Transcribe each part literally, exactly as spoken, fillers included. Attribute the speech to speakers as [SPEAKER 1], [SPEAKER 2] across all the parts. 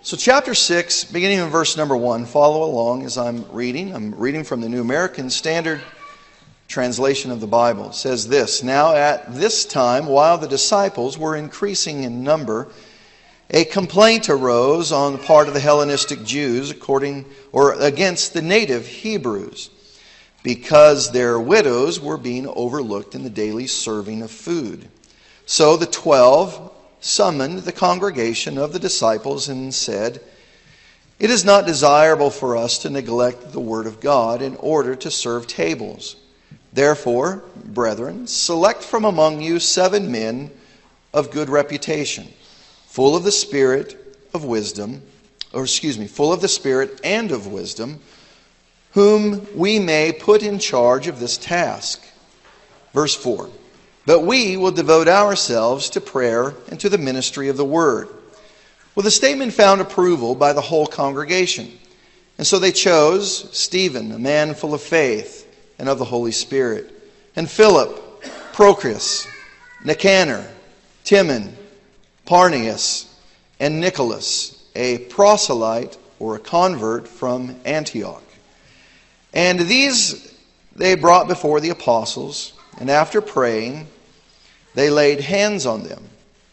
[SPEAKER 1] So chapter six, beginning in verse number one, follow along as I'm reading. I'm reading from the New American Standard Translation of the Bible. It says this: Now at this time, while the disciples were increasing in number, a complaint arose on the part of the Hellenistic Jews according or against the native Hebrews, because their widows were being overlooked in the daily serving of food. So the twelve summoned the congregation of the disciples and said, "It is not desirable for us to neglect the word of God in order to serve tables. Therefore, brethren, select from among you seven men of good reputation, full of the Spirit of wisdom, or excuse me, full of the Spirit and of wisdom, whom we may put in charge of this task." Verse four. "But we will devote ourselves to prayer and to the ministry of the word." Well, the statement found approval by the whole congregation. And so they chose Stephen, a man full of faith and of the Holy Spirit, and Philip, Prochorus, Nicanor, Timon, Parmenas, and Nicholas, a proselyte or a convert from Antioch. And these they brought before the apostles, and after praying, they laid hands on them.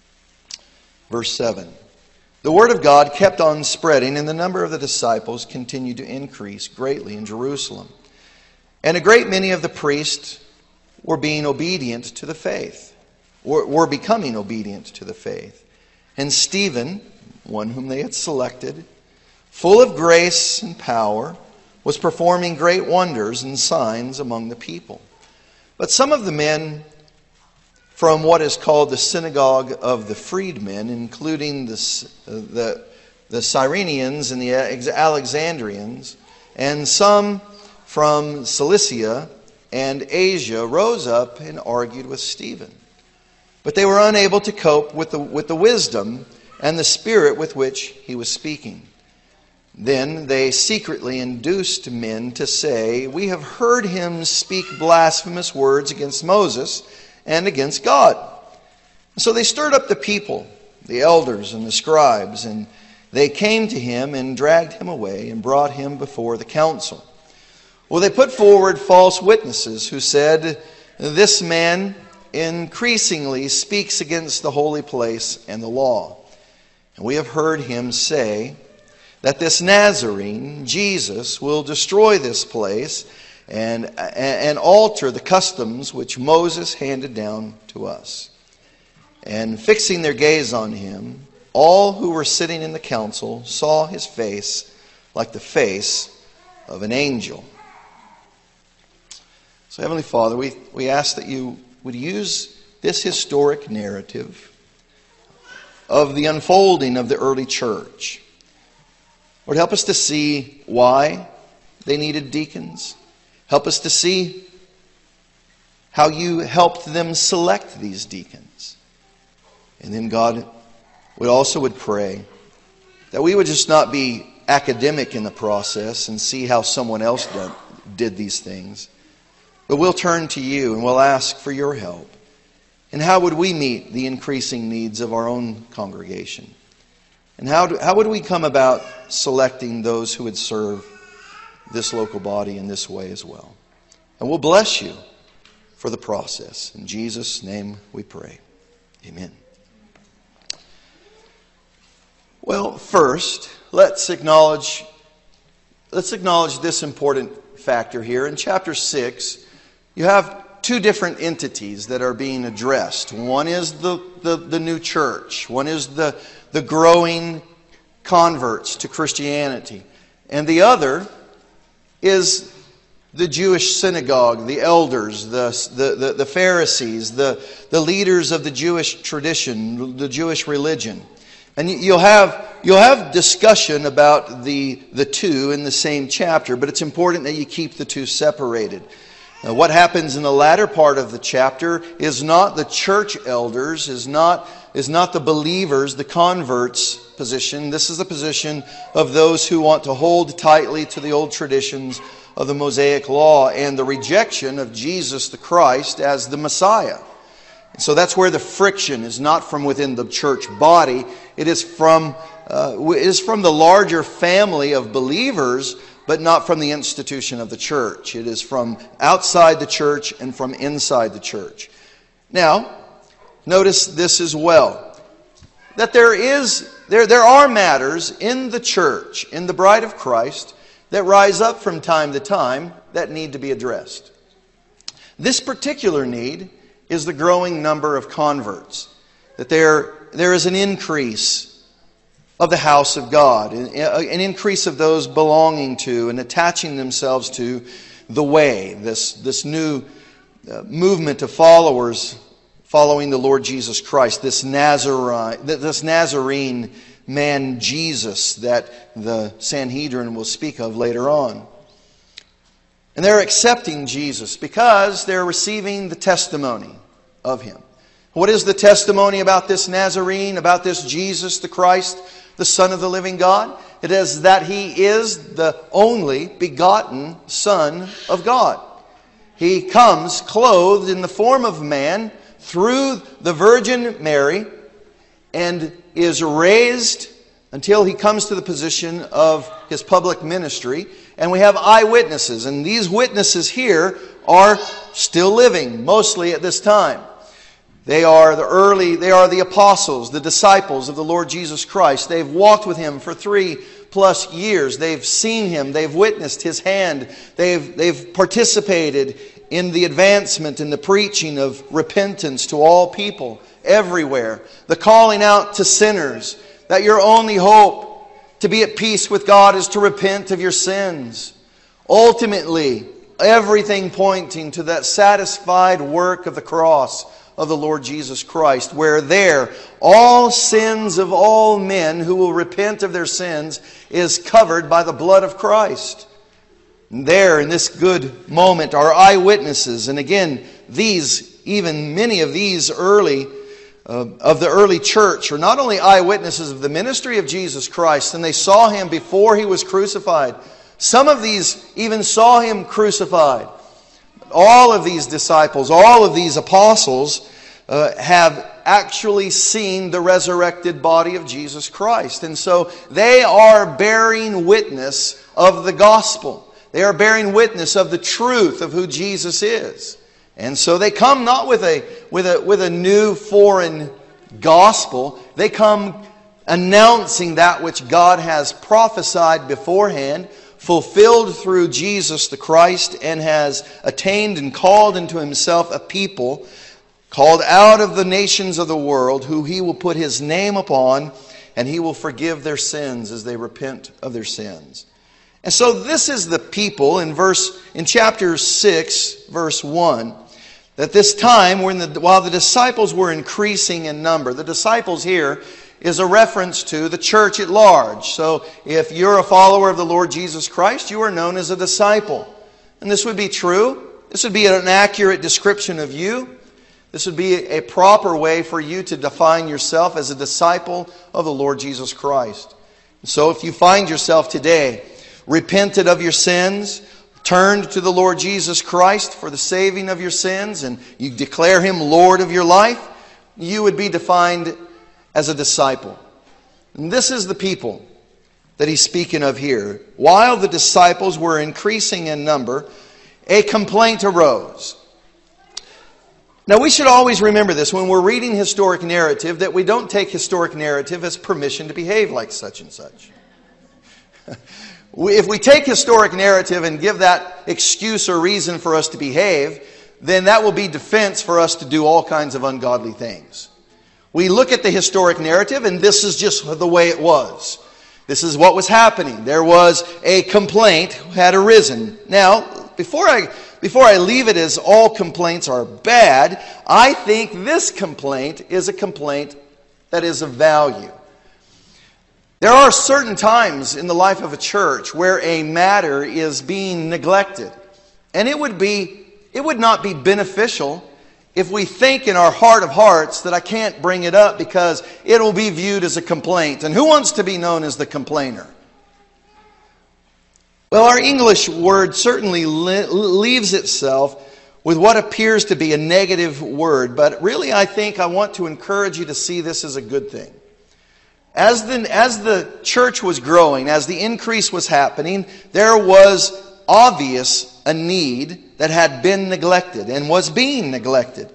[SPEAKER 1] Verse seven. The word of God kept on spreading, and the number of the disciples continued to increase greatly in Jerusalem. And a great many of the priests were being obedient to the faith, were, were becoming obedient to the faith. And Stephen, one whom they had selected, full of grace and power, was performing great wonders and signs among the people. But some of the men from what is called the synagogue of the freedmen, including the, the, the Cyrenians and the Alexandrians, and some from Cilicia and Asia, rose up and argued with Stephen. But they were unable to cope with the, with the wisdom and the spirit with which he was speaking. Then they secretly induced men to say, "We have heard him speak blasphemous words against Moses and against God." So they stirred up the people, the elders and the scribes, and they came to him and dragged him away and brought him before the council. Well, they put forward false witnesses who said, "This man increasingly speaks against the holy place and the law. And we have heard him say that this Nazarene, Jesus, will destroy this place and, and alter the customs which Moses handed down to us." And fixing their gaze on him, all who were sitting in the council saw his face like the face of an angel. So, Heavenly Father, we, we ask that you would use this historic narrative of the unfolding of the early church. Lord, help us to see why they needed deacons. Help us to see how you helped them select these deacons. And then, God, we also would pray that we would just not be academic in the process and see how someone else done, did these things. But we'll turn to you and we'll ask for your help. And how would we meet the increasing needs of our own congregation? And how, do, how would we come about selecting those who would serve this local body in this way as well? And we'll bless you for the process. In Jesus' name we pray. Amen. Well, first, let's acknowledge, let's acknowledge this important factor here. In chapter six, you have two different entities that are being addressed. One is the, the, the new church. One is the, the growing converts to Christianity. And the other is the Jewish synagogue, the elders, the, the, the, the Pharisees, the, the leaders of the Jewish tradition, the Jewish religion. And you'll have, you'll have discussion about the, the two in the same chapter, but it's important that you keep the two separated. Now, what happens in the latter part of the chapter is not the church elders, is not, is not the believers, the converts' position. This is the position of those who want to hold tightly to the old traditions of the Mosaic Law and the rejection of Jesus the Christ as the Messiah. So that's where the friction is not from within the church body. It is from uh, is from the larger family of believers, but not from the institution of the church. It is from outside the church and from inside the church. Now, notice this as well, that there is there there are matters in the church, in the bride of Christ, that rise up from time to time that need to be addressed. This particular need is the growing number of converts, that there there is an increase of the house of God, an increase of those belonging to and attaching themselves to the way, this, this new uh, movement of followers following the Lord Jesus Christ, this Nazarene, this Nazarene man Jesus that the Sanhedrin will speak of later on. And they're accepting Jesus because they're receiving the testimony of Him. What is the testimony about this Nazarene, about this Jesus the Christ, the Son of the living God? It is that He is the only begotten Son of God. He comes clothed in the form of man through the Virgin Mary and is raised until He comes to the position of His public ministry. And we have eyewitnesses, and these witnesses here are still living, mostly at this time. They are the early, they are the apostles, the disciples of the Lord Jesus Christ. They've walked with Him for three plus years. They've seen Him. They've witnessed His hand. They've, they've participated in the advancement and the preaching of repentance to all people, everywhere. The calling out to sinners that your only hope to be at peace with God is to repent of your sins. Ultimately, everything pointing to that satisfied work of the cross of the Lord Jesus Christ, where there all sins of all men who will repent of their sins is covered by the blood of Christ. And there, in this good moment, are eyewitnesses. And again, these, even many of these early, uh, of the early church, are not only eyewitnesses of the ministry of Jesus Christ, and they saw Him before He was crucified. Some of these even saw Him crucified. All of these disciples, all of these apostles uh, have actually seen the resurrected body of Jesus Christ. And so they are bearing witness of the gospel. They are bearing witness of the truth of who Jesus is. And so they come not with a, with a, with a new foreign gospel. They come announcing that which God has prophesied beforehand, fulfilled through Jesus the Christ, and has attained and called into Himself a people called out of the nations of the world, who He will put His name upon, and He will forgive their sins as they repent of their sins. And so this is the people in verse in chapter six, verse one, that this time when the, while the disciples were increasing in number, the disciples here is a reference to the church at large. So if you're a follower of the Lord Jesus Christ, you are known as a disciple. And this would be true. This would be an accurate description of you. This would be a proper way for you to define yourself as a disciple of the Lord Jesus Christ. So if you find yourself today repented of your sins, turned to the Lord Jesus Christ for the saving of your sins, and you declare Him Lord of your life, you would be defined as a disciple. And this is the people that he's speaking of here. While the disciples were increasing in number, a complaint arose. Now we should always remember this when we're reading historic narrative, that we don't take historic narrative as permission to behave like such and such. If we take historic narrative and give that excuse or reason for us to behave, then that will be defense for us to do all kinds of ungodly things. We look at the historic narrative, and this is just the way it was. This is what was happening. There was a complaint had arisen. Now, before I before I leave it as all complaints are bad, I think this complaint is a complaint that is of value. There are certain times in the life of a church where a matter is being neglected. And it would be it would not be beneficial if we think in our heart of hearts that I can't bring it up because it will be viewed as a complaint. And who wants to be known as the complainer? Well, our English word certainly li- leaves itself with what appears to be a negative word. But really, I think I want to encourage you to see this as a good thing. As the, as the church was growing, as the increase was happening, there was obvious a need that had been neglected and was being neglected.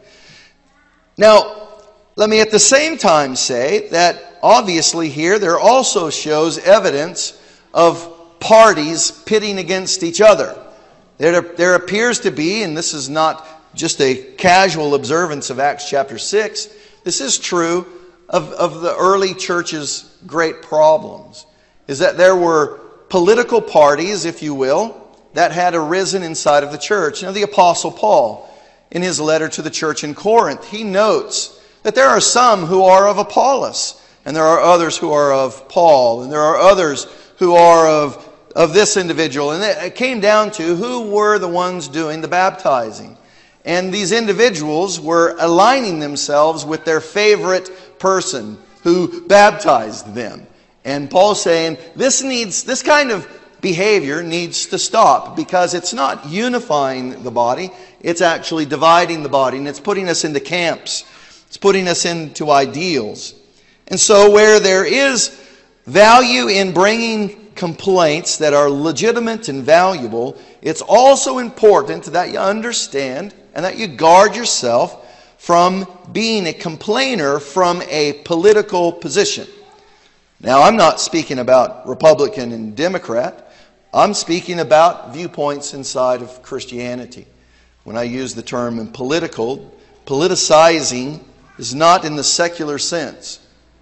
[SPEAKER 1] Now, let me at the same time say that obviously here there also shows evidence of parties pitting against each other. There, there appears to be, and this is not just a casual observance of Acts chapter six, this is true of, of the early church's great problems, is that there were political parties, if you will, that had arisen inside of the church. Now, the Apostle Paul, in his letter to the church in Corinth, he notes that there are some who are of Apollos, and there are others who are of Paul, and there are others who are of, of this individual. And it came down to who were the ones doing the baptizing. And these individuals were aligning themselves with their favorite person who baptized them. And Paul's saying this needs, this kind of behavior needs to stop, because it's not unifying the body, it's actually dividing the body, and it's putting us into camps. It's putting us into ideals. And so where there is value in bringing complaints that are legitimate and valuable, it's also important that you understand and that you guard yourself from being a complainer from a political position. Now, I'm not speaking about Republican and Democrat. I'm speaking about viewpoints inside of Christianity. When I use the term political, politicizing is not in the secular sense.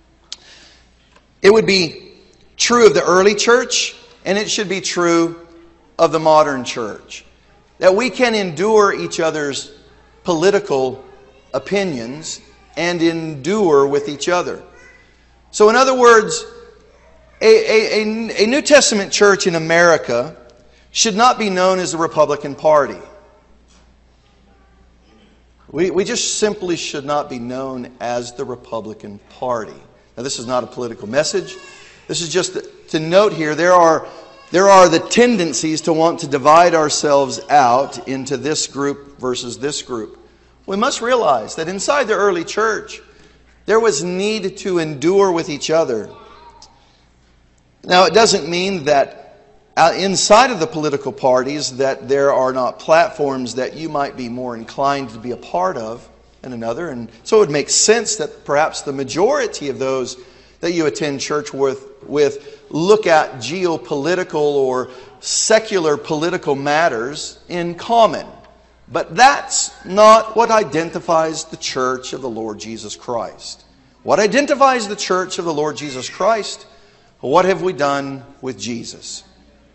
[SPEAKER 1] It would be true of the early church, and it should be true of the modern church, that we can endure each other's political opinions and endure with each other. So in other words, a, a, a, a New Testament church in America should not be known as the Republican Party. We, we just simply should not be known as the Republican Party. Now, this is not a political message. This is just to note here, there are, there are the tendencies to want to divide ourselves out into this group versus this group. We must realize that inside the early church, there was need to endure with each other. Now, it doesn't mean that inside of the political parties that there are not platforms that you might be more inclined to be a part of than another. And so it would make sense that perhaps the majority of those that you attend church with, with look at geopolitical or secular political matters in common. But that's not what identifies the church of the Lord Jesus Christ. What identifies the church of the Lord Jesus Christ? What have we done with Jesus?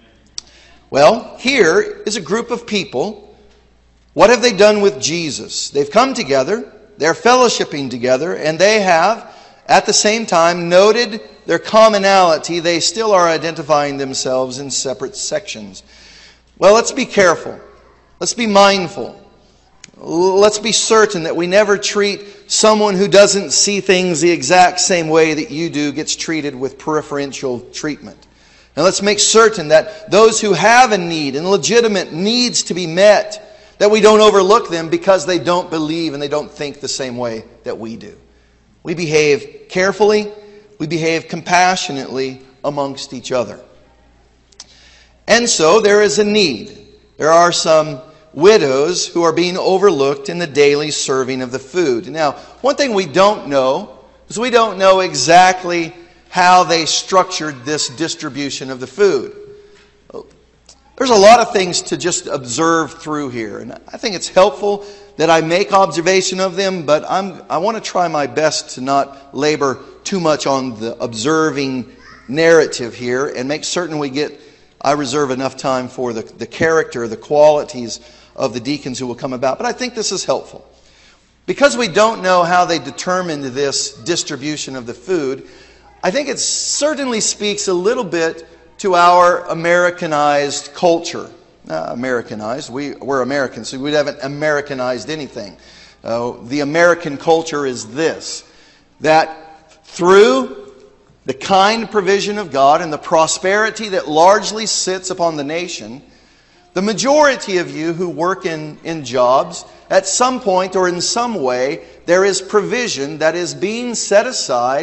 [SPEAKER 1] Well, here is a group of people. What have they done with Jesus? They've come together, they're fellowshipping together, and they have, at the same time, noted their commonality. They still are identifying themselves in separate sections. Well, let's be careful. Let's be mindful. Let's be certain that we never treat someone who doesn't see things the exact same way that you do gets treated with preferential treatment. And let's make certain that those who have a need and legitimate needs to be met, that we don't overlook them because they don't believe and they don't think the same way that we do. We behave carefully, we behave compassionately amongst each other. And so there is a need. There are some widows who are being overlooked in the daily serving of the food. Now, one thing we don't know is we don't know exactly how they structured this distribution of the food. There's a lot of things to just observe through here, and I think it's helpful that I make observation of them, but I'm, I want to try my best to not labor too much on the observing narrative here and make certain we get, I reserve enough time for the, the character, the qualities of the deacons who will come about. But I think this is helpful. Because we don't know how they determined this distribution of the food, I think it certainly speaks a little bit to our Americanized culture. Uh, Americanized, we, we're Americans, so we haven't Americanized anything. Uh, the American culture is this, that through the kind provision of God and the prosperity that largely sits upon the nation, the majority of you who work in, in jobs, at some point or in some way, there is provision that is being set aside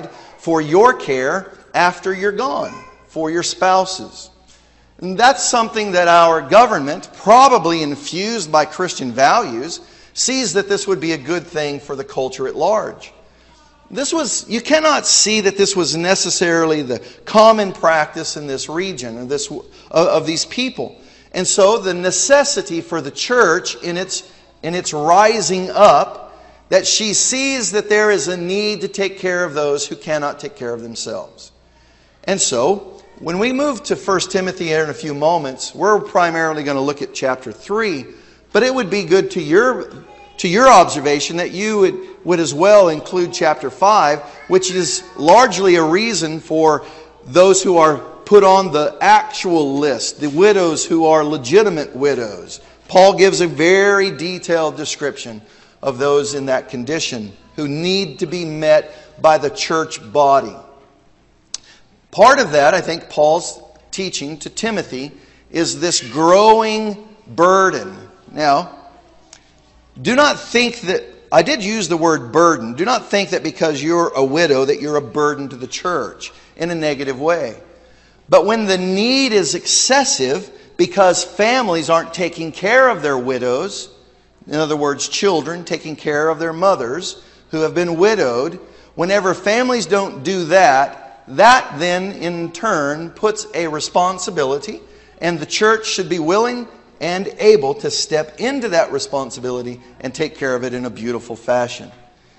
[SPEAKER 1] for your care after you're gone, for your spouses. And that's something that our government, probably infused by Christian values, sees that this would be a good thing for the culture at large. This was, you cannot see that this was necessarily the common practice in this region of, this, of these people. And so the necessity for the church in its, in its rising up, that she sees that there is a need to take care of those who cannot take care of themselves. And so, when we move to First Timothy here in a few moments, we're primarily going to look at chapter three, but it would be good to your, to your observation that you would, would as well include chapter five, which is largely a reason for those who are put on the actual list, the widows who are legitimate widows. Paul gives a very detailed description of those in that condition who need to be met by the church body. Part of that, I think, Paul's teaching to Timothy is this growing burden. Now, do not think that, I did use the word burden, do not think that because you're a widow that you're a burden to the church in a negative way. But when the need is excessive because families aren't taking care of their widows, in other words, children taking care of their mothers who have been widowed, whenever families don't do that, that then in turn puts a responsibility, and the church should be willing and able to step into that responsibility and take care of it in a beautiful fashion.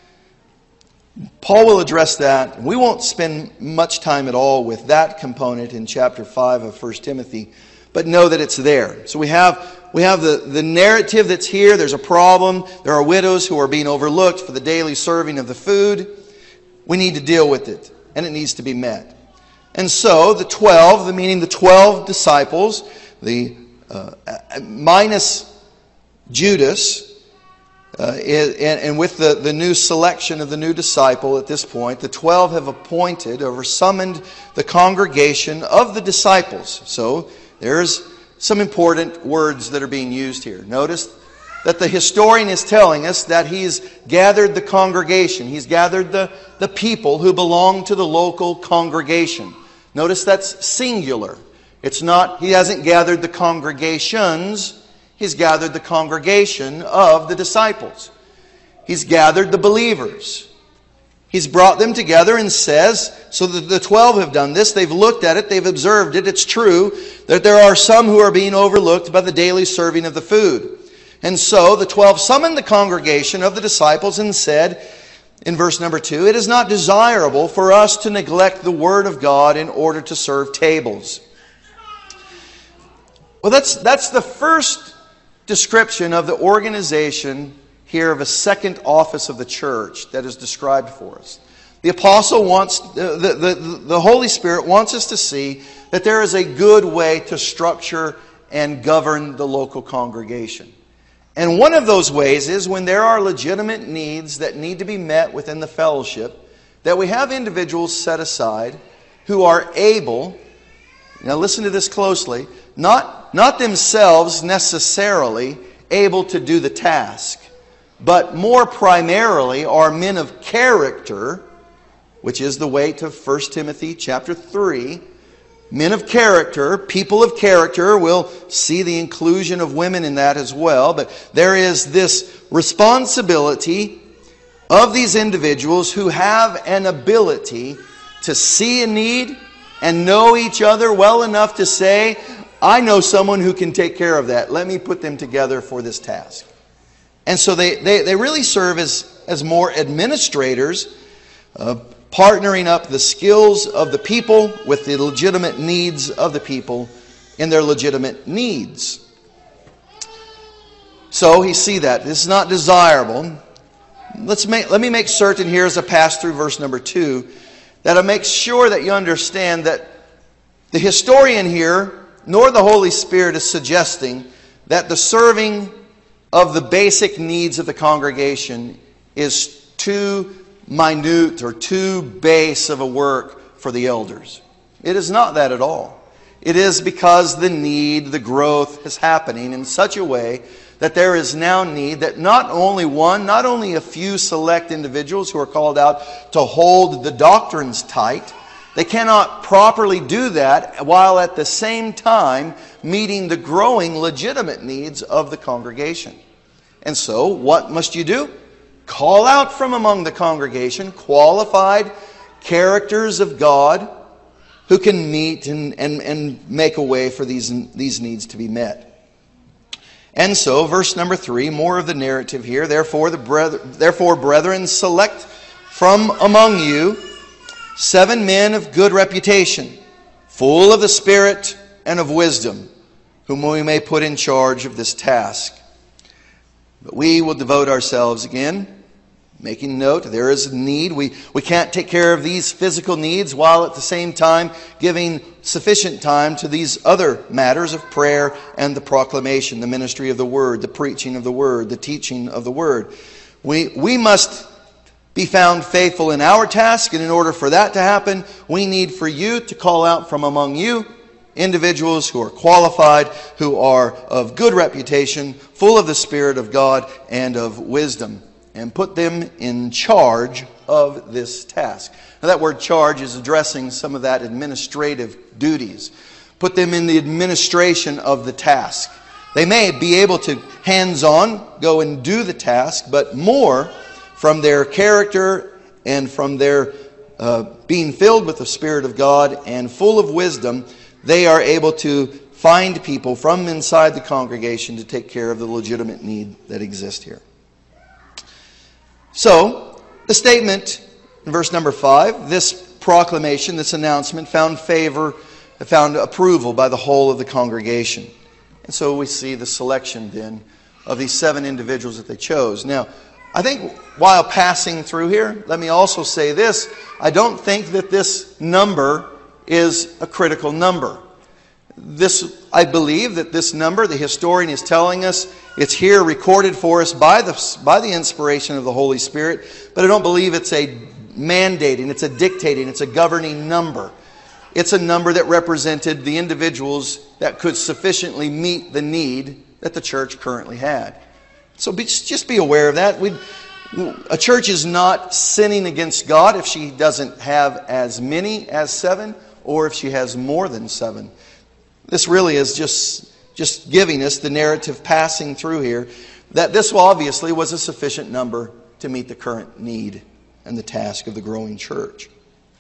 [SPEAKER 1] Paul will address that. We won't spend much time at all with that component in chapter five of First Timothy, but know that it's there. So we have we have the, the narrative that's here. There's a problem. There are widows who are being overlooked for the daily serving of the food. We need to deal with it, and it needs to be met. And so the twelve, the meaning the twelve disciples, the uh, minus Judas, uh, and, and with the, the new selection of the new disciple at this point, the twelve have appointed or summoned the congregation of the disciples. So there's some important words that are being used here. Notice that the historian is telling us that he's gathered the congregation. He's gathered the, the people who belong to the local congregation. Notice that's singular. It's not, he hasn't gathered the congregations. He's gathered the congregation of the disciples. He's gathered the believers. He's brought them together and says, so that the twelve have done this, they've looked at it, they've observed it, it's true that there are some who are being overlooked by the daily serving of the food. And so the twelve summoned the congregation of the disciples and said, in verse number two, it is not desirable for us to neglect the word of God in order to serve tables. Well, that's, that's the first description of the organization here of a second office of the church that is described for us. The apostle wants, the, the, the Holy Spirit wants us to see that there is a good way to structure and govern the local congregation. And one of those ways is when there are legitimate needs that need to be met within the fellowship, that we have individuals set aside who are able, now listen to this closely, not, not themselves necessarily able to do the task, but more primarily are men of character, which is the way to First Timothy chapter three. Men of character, people of character, we'll see the inclusion of women in that as well. But there is this responsibility of these individuals who have an ability to see a need and know each other well enough to say, I know someone who can take care of that. Let me put them together for this task. And so they, they, they really serve as, as more administrators, uh, partnering up the skills of the people with the legitimate needs of the people in their legitimate needs. So you see that. This is not desirable. Let's make, let me make certain here as I pass through verse number two that I make sure that you understand that the historian here, nor the Holy Spirit, is suggesting that the serving of the basic needs of the congregation is too minute or too base of a work for the elders. It is not that at all. It is because the need, the growth is happening in such a way that there is now need that not only one, not only a few select individuals who are called out to hold the doctrines tight, they cannot properly do that while at the same time meeting the growing legitimate needs of the congregation. And so, what must you do? Call out from among the congregation qualified characters of God who can meet and, and, and make a way for these, these needs to be met. And so, verse number three, more of the narrative here. Therefore, the brother, therefore, brethren, select from among you seven men of good reputation, full of the Spirit and of wisdom, whom we may put in charge of this task. But we will devote ourselves again, making note, there is a need. We, we can't take care of these physical needs while at the same time giving sufficient time to these other matters of prayer and the proclamation, the ministry of the Word, the preaching of the Word, the teaching of the Word. We, we must be found faithful in our task, and in order for that to happen, we need for you to call out from among you individuals who are qualified, who are of good reputation, full of the Spirit of God and of wisdom, and put them in charge of this task. Now, that word charge is addressing some of that administrative duties. Put them in the administration of the task. They may be able to hands-on go and do the task, but more from their character and from their uh, being filled with the Spirit of God and full of wisdom, they are able to find people from inside the congregation to take care of the legitimate need that exists here. So, the statement in verse number five, this proclamation, this announcement, found favor, found approval by the whole of the congregation. And so we see the selection then of these seven individuals that they chose. Now, I think while passing through here, let me also say this. I don't think that this number is a critical number. This, I believe that this number, the historian is telling us, it's here recorded for us by the, by the inspiration of the Holy Spirit, but I don't believe it's a mandating, it's a dictating, it's a governing number. It's a number that represented the individuals that could sufficiently meet the need that the church currently had. So be, just be aware of that. We'd, a church is not sinning against God if she doesn't have as many as seven, or if she has more than seven. This really is just, just giving us the narrative passing through here that this obviously was a sufficient number to meet the current need and the task of the growing church.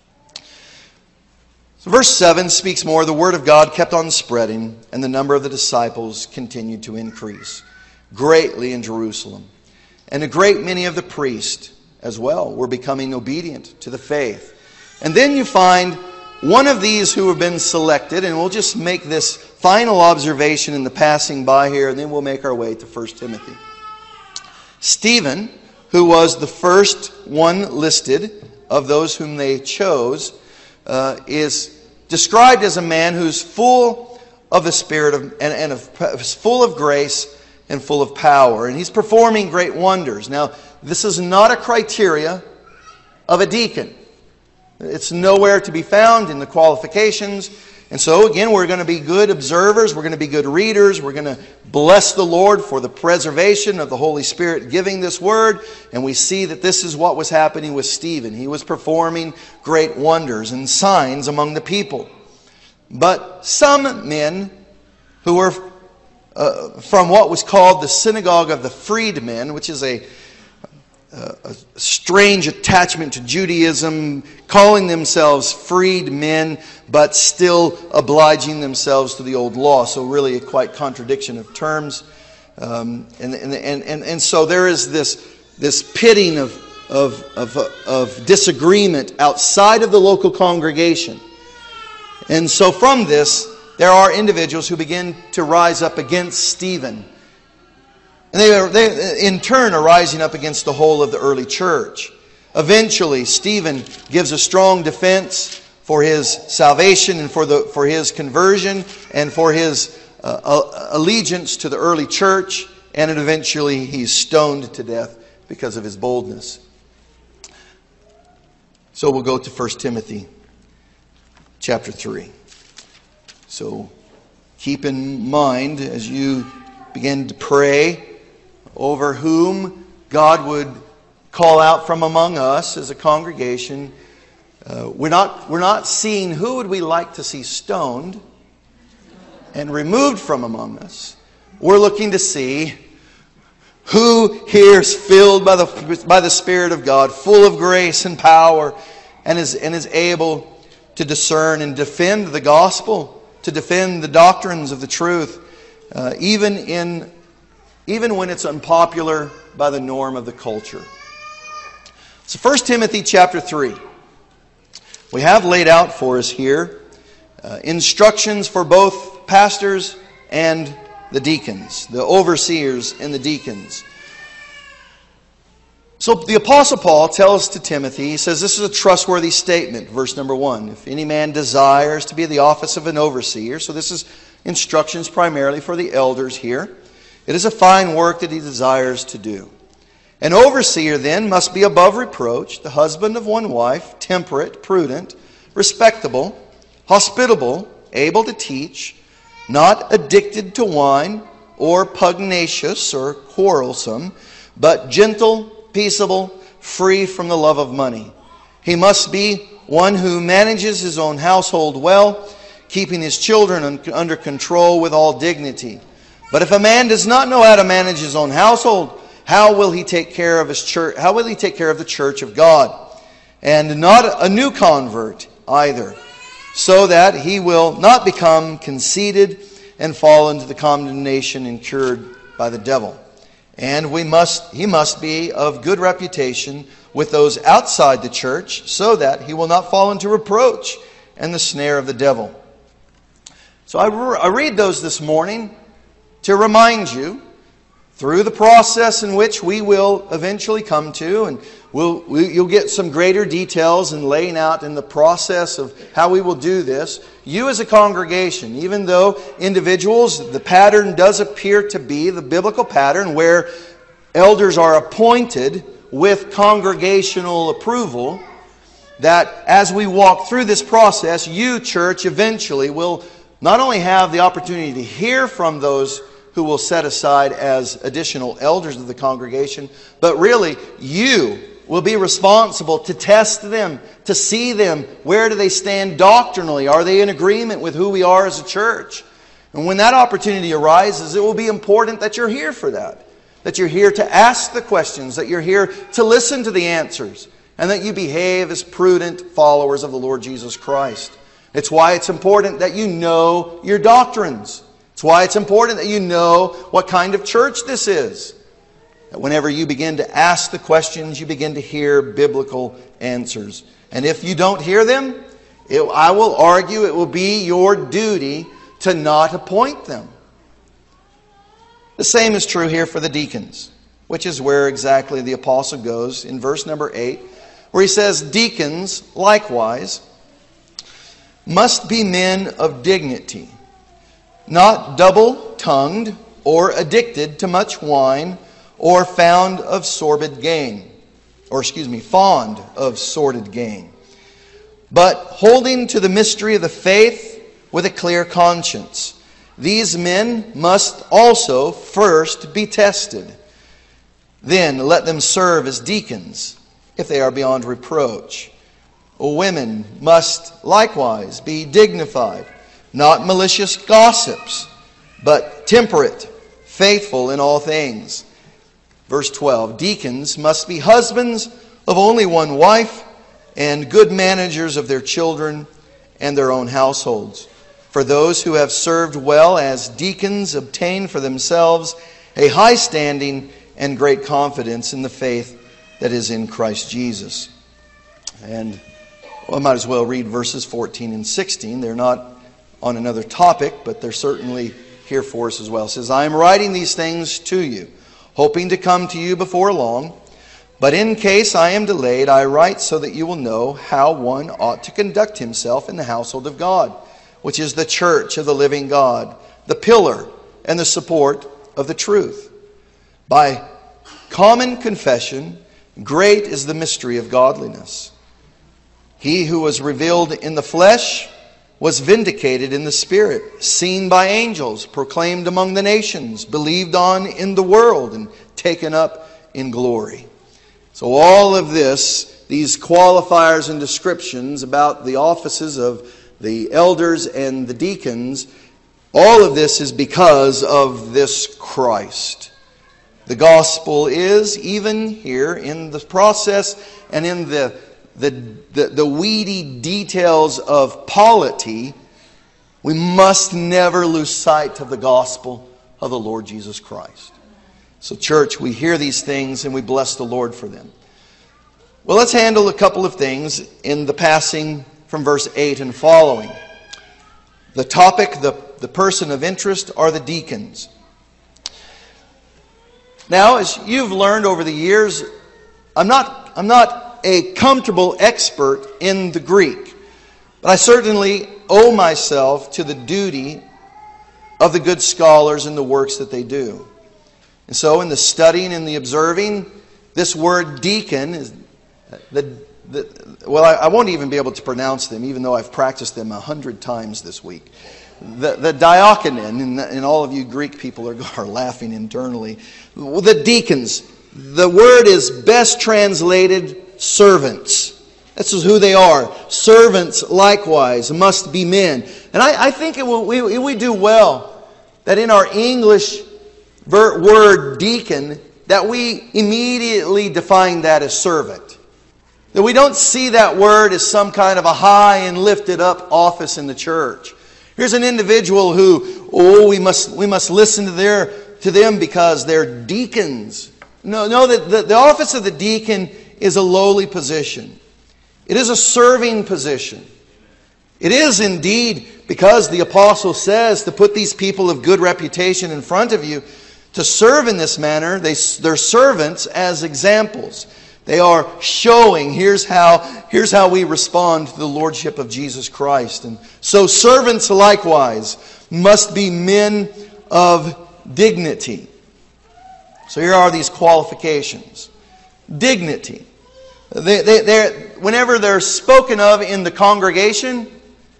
[SPEAKER 1] So verse seven speaks more. The word of God kept on spreading, and the number of the disciples continued to increase greatly in Jerusalem. And a great many of the priests as well were becoming obedient to the faith. And then you find one of these who have been selected, and we'll just make this final observation in the passing by here, and then we'll make our way to First Timothy. Stephen, who was the first one listed of those whom they chose, uh, is described as a man who's full of the Spirit of, and, and of, full of grace and full of power. And he's performing great wonders. Now, this is not a criteria of a deacon. It's nowhere to be found in the qualifications. And so, again, we're going to be good observers. We're going to be good readers. We're going to bless the Lord for the preservation of the Holy Spirit giving this word. And we see that this is what was happening with Stephen. He was performing great wonders and signs among the people. But some men who were uh, from what was called the synagogue of the freedmen, which is a a strange attachment to Judaism, calling themselves freed men, but still obliging themselves to the old law. So really a quite contradiction of terms. Um, and, and, and, and so there is this, this pitting of, of, of, of disagreement outside of the local congregation. And so from this, there are individuals who begin to rise up against Stephen. And they, are, they, in turn, are rising up against the whole of the early church. Eventually, Stephen gives a strong defense for his salvation and for, the, for his conversion and for his uh, allegiance to the early church. And eventually, he's stoned to death because of his boldness. So we'll go to First Timothy chapter three. So keep in mind as you begin to pray over whom God would call out from among us as a congregation. Uh, we're not, we're not seeing who would we like to see stoned and removed from among us. We're looking to see who here is filled by the, by the Spirit of God, full of grace and power, and is, and is able to discern and defend the gospel, to defend the doctrines of the truth, uh, even in even when it's unpopular by the norm of the culture. So First Timothy chapter three. We have laid out for us here uh, instructions for both pastors and the deacons, the overseers and the deacons. So the Apostle Paul tells to Timothy, he says this is a trustworthy statement, verse number one. If any man desires to be in the office of an overseer, so this is instructions primarily for the elders here. It is a fine work that he desires to do. An overseer then must be above reproach, the husband of one wife, temperate, prudent, respectable, hospitable, able to teach, not addicted to wine, or pugnacious or quarrelsome, but gentle, peaceable, free from the love of money. He must be one who manages his own household well, keeping his children under control with all dignity. But if a man does not know how to manage his own household, how will he take care of his church? How will he take care of the church of God? And not a new convert either, so that he will not become conceited and fall into the condemnation incurred by the devil. And we must, he must be of good reputation with those outside the church, so that he will not fall into reproach and the snare of the devil. So I, re- I read those this morning to remind you, through the process in which we will eventually come to, and we'll, we, you'll get some greater details in laying out in the process of how we will do this. You as a congregation, even though individuals, the pattern does appear to be the biblical pattern where elders are appointed with congregational approval, that as we walk through this process, you, church, eventually will not only have the opportunity to hear from those who will set aside as additional elders of the congregation, but really you will be responsible to test them, to see them. Where do they stand doctrinally? Are they in agreement with who we are as a church? And when that opportunity arises, it will be important that you're here for that. That you're here to ask the questions, that you're here to listen to the answers, and that you behave as prudent followers of the Lord Jesus Christ. It's why it's important that you know your doctrines. It's why it's important that you know what kind of church this is. That whenever you begin to ask the questions, you begin to hear biblical answers. And if you don't hear them, it, I will argue it will be your duty to not appoint them. The same is true here for the deacons, which is where exactly the apostle goes in verse number eight, where he says, deacons likewise must be men of dignity, not double-tongued or addicted to much wine, or found of sordid gain, or excuse me, fond of sordid gain, but holding to the mystery of the faith with a clear conscience. These men must also first be tested. Then let them serve as deacons, if they are beyond reproach. Women must likewise be dignified, not malicious gossips, but temperate, faithful in all things. Verse twelve, deacons must be husbands of only one wife, and good managers of their children and their own households. For those who have served well as deacons obtain for themselves a high standing and great confidence in the faith that is in Christ Jesus. And well, I might as well read verses fourteen and sixteen. They're not on another topic, but they're certainly here for us as well. It says, I am writing these things to you, hoping to come to you before long. But in case I am delayed, I write so that you will know how one ought to conduct himself in the household of God, which is the church of the living God, the pillar and the support of the truth. By common confession, great is the mystery of godliness. He who was revealed in the flesh was vindicated in the Spirit, seen by angels, proclaimed among the nations, believed on in the world, and taken up in glory. So all of this, these qualifiers and descriptions about the offices of the elders and the deacons, all of this is because of this Christ. The gospel is, even here in the process and in the, the, the, the weedy details of polity, we must never lose sight of the gospel of the Lord Jesus Christ. So church, we hear these things and we bless the Lord for them. Well, let's handle a couple of things in the passing from verse eight and following. The topic, the, the person of interest, are the deacons. Now, as you've learned over the years, I'm not, I'm not a comfortable expert in the Greek, but I certainly owe myself to the duty of the good scholars and the works that they do. And so in the studying and the observing, this word deacon is the, the well, I, I won't even be able to pronounce them, even though I've practiced them a hundred times this week. The, the diakonon, and, and all of you Greek people are, are laughing internally. The deacons, the word is best translated servants. This is who they are. Servants likewise must be men. And I, I think it will, we, we do well that in our English word deacon, that we immediately define that as servant. That we don't see that word as some kind of a high and lifted up office in the church. Here's an individual who, oh, we must we must listen to their to them because they're deacons. No, no, that the, the office of the deacon is a lowly position. It is a serving position. It is indeed, because the apostle says to put these people of good reputation in front of you, to serve in this manner. They, they're servants as examples. They are showing, here's how, here's how we respond to the Lordship of Jesus Christ. And so servants likewise must be men of dignity. So here are these qualifications. Dignity. They, they, they're, whenever they're spoken of in the congregation,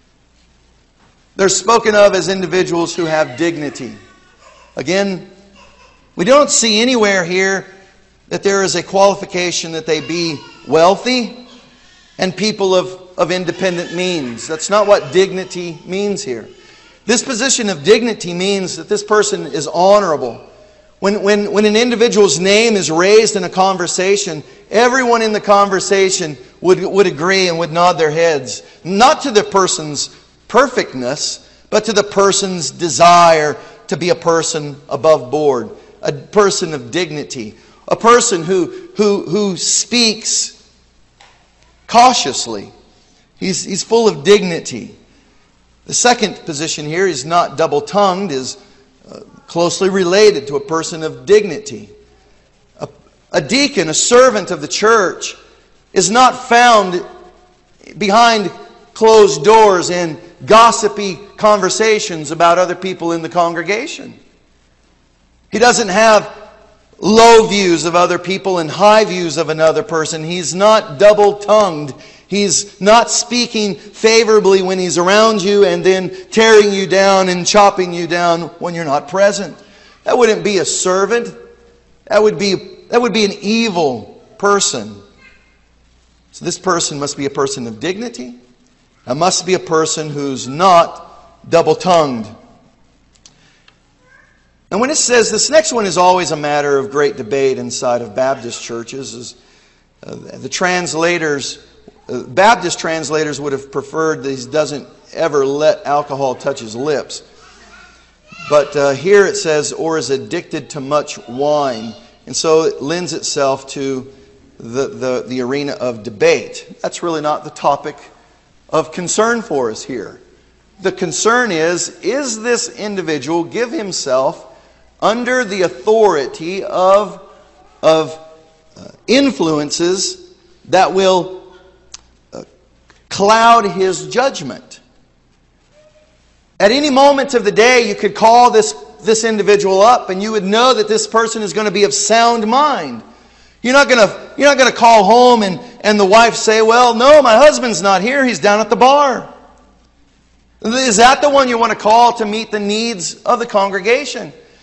[SPEAKER 1] they're spoken of as individuals who have dignity. Again, we don't see anywhere here that there is a qualification that they be wealthy and people of, of independent means. That's not what dignity means here. This position of dignity means that this person is honorable. When, when, when an individual's name is raised in a conversation, everyone in the conversation would, would agree and would nod their heads. Not to the person's perfectness, but to the person's desire to be a person above board. A person of dignity. A person who, who, who speaks cautiously. He's, he's full of dignity. The second position here is not double-tongued, is uh, closely related to a person of dignity. A, a deacon, a servant of the church, is not found behind closed doors in gossipy conversations about other people in the congregation. He doesn't have low views of other people and high views of another person. He's not double-tongued. He's not speaking favorably when he's around you and then tearing you down and chopping you down when you're not present. That wouldn't be a servant. That would be, that would be an evil person. So this person must be a person of dignity. It must be a person who's not double-tongued. And when it says, this next one is always a matter of great debate inside of Baptist churches. Is, uh, the translators, uh, Baptist translators would have preferred that he doesn't ever let alcohol touch his lips. But uh, here it says, or is addicted to much wine. And so it lends itself to the, the, the arena of debate. That's really not the topic of concern for us here. The concern is, is this individual give himself under the authority of, of uh, influences that will uh, cloud his judgment. At any moment of the day, you could call this, this individual up and you would know that this person is going to be of sound mind. You're not going to, you're not going to call home and, and the wife say, well, no, my husband's not here. He's down at the bar. Is that the one you want to call to meet the needs of the congregation?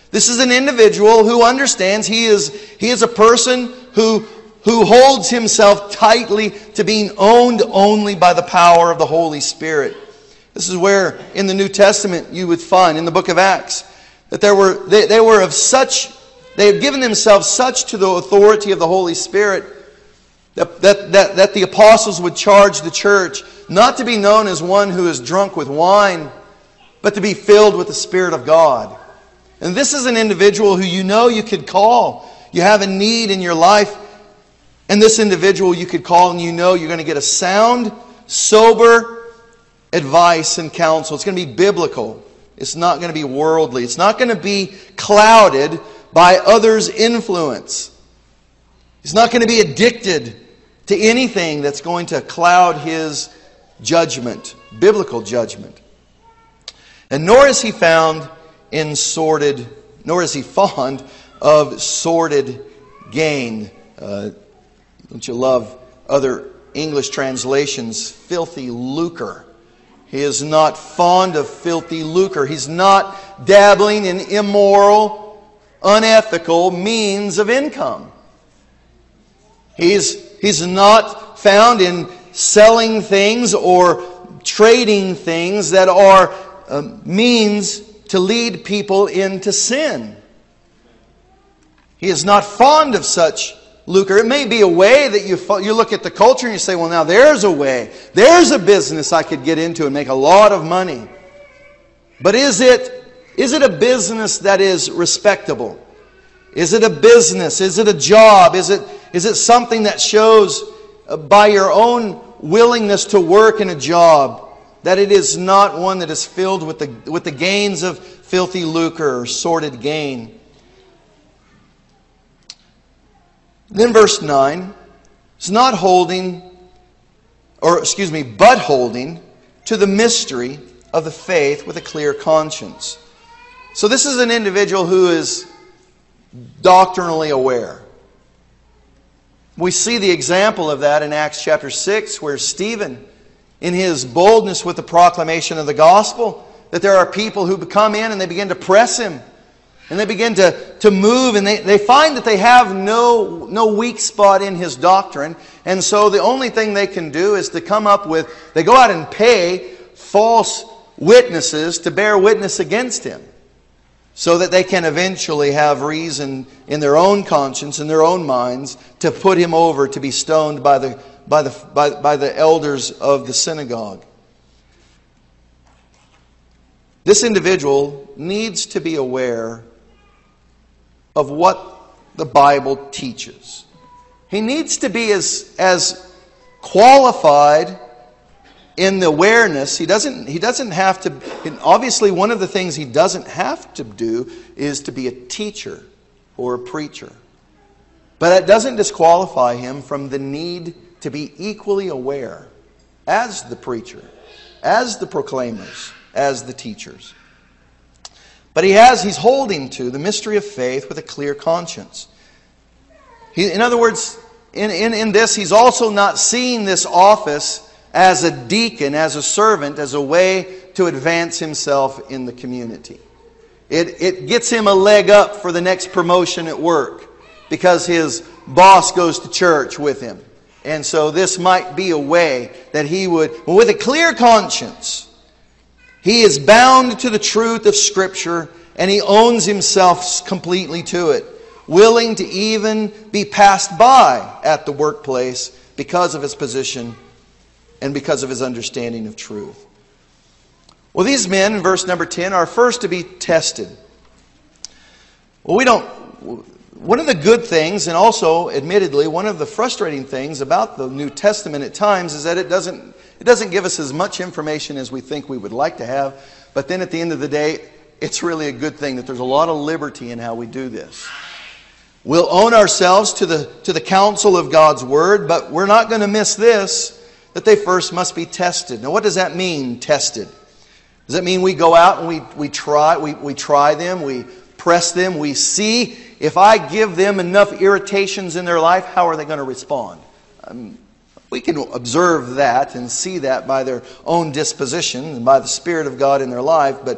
[SPEAKER 1] This is an individual who understands he is, he is a person who, who holds himself tightly to being owned only by the power of the Holy Spirit. This is where in the New Testament you would find, in the book of Acts, that there were they, they were of such, they had given themselves such to the authority of the Holy Spirit that, that, that, that the apostles would charge the church not to be known as one who is drunk with wine, but to be filled with the Spirit of God. And this is an individual who you know you could call. You have a need in your life, and this individual you could call, and you know you're going to get a sound, sober advice and counsel. It's going to be biblical. It's not going to be worldly. It's not going to be clouded by others' influence. He's not going to be addicted to anything that's going to cloud his judgment, biblical judgment. And nor is he found in sordid, nor is he fond of sordid gain. Uh, don't you love other English translations? Filthy lucre. He is not fond of filthy lucre. He's not dabbling in immoral, unethical means of income. He's, he's not found in selling things or trading things that are uh, means to lead people into sin. He is not fond of such lucre. It may be a way that you you look at the culture and you say, well, now there's a way. There's a business I could get into and make a lot of money. But is it, is it a business that is respectable? Is it a business? Is it a job? Is it, is it something that shows by your own willingness to work in a job that it is not one that is filled with the, with the gains of filthy lucre or sordid gain? Then verse nine, it's not holding, or excuse me, but holding to the mystery of the faith with a clear conscience. So this is an individual who is doctrinally aware. We see the example of that in Acts chapter six, where Stephen, in his boldness with the proclamation of the gospel, that there are people who come in and they begin to press him. And they begin to, to move, and they, they find that they have no, no weak spot in his doctrine. And so the only thing they can do is to come up with, they go out and pay false witnesses to bear witness against him, so that they can eventually have reason in their own conscience, in their own minds, to put him over to be stoned by the, by the, by, by the elders of the synagogue. This individual needs to be aware of what the Bible teaches. He needs to be as, as qualified in the awareness. He doesn't, he doesn't have to, and obviously one of the things he doesn't have to do is to be a teacher or a preacher. But that doesn't disqualify him from the need to be equally aware as the preacher, as the proclaimers, as the teachers. But he has, he's holding to the mystery of faith with a clear conscience. He, in other words, in, in, in this, he's also not seeing this office as a deacon, as a servant, as a way to advance himself in the community. It, it gets him a leg up for the next promotion at work because his boss goes to church with him. And so this might be a way that he would, with a clear conscience, he is bound to the truth of Scripture, and he owns himself completely to it, willing to even be passed by at the workplace because of his position and because of his understanding of truth. Well, these men, in verse number ten, are first to be tested. Well, we don't... One of the good things, and also, admittedly, one of the frustrating things about the New Testament at times is that it doesn't it doesn't give us as much information as we think we would like to have. But then at the end of the day, it's really a good thing that there's a lot of liberty in how we do this. We'll own ourselves to the, to the counsel of God's Word, but we're not going to miss this, that they first must be tested. Now, what does that mean, tested? Does that mean we go out and we, we try we, we try them, we press them, we see if I give them enough irritations in their life, how are they going to respond? Um, we can observe that and see that by their own disposition and by the Spirit of God in their life. But